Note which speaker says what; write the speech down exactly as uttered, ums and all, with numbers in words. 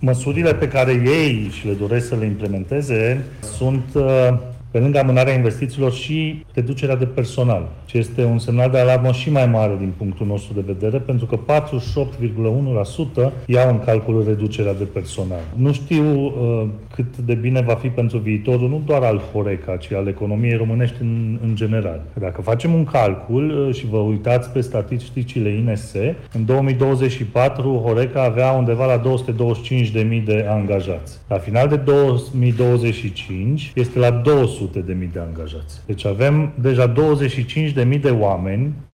Speaker 1: Măsurile pe care ei și le doresc să le implementeze sunt, pe lângă amânarea investițiilor, și reducerea de personal, ce este un semnal de alarmă și mai mare din punctul nostru de vedere, pentru că patruzeci și opt virgulă unu la sută iau în calcul reducerea de personal. Nu știu uh, cât de bine va fi pentru viitorul, nu doar al Horeca, ci al economiei românești în, în general. Dacă facem un calcul uh, și vă uitați pe statisticile I N S, în două mii douăzeci și patru Horeca avea undeva la două sute douăzeci și cinci de mii de angajați. La final de două mii douăzeci și cinci este la două sute de mii de angajați. Deci avem deja douăzeci și cinci de mii de oameni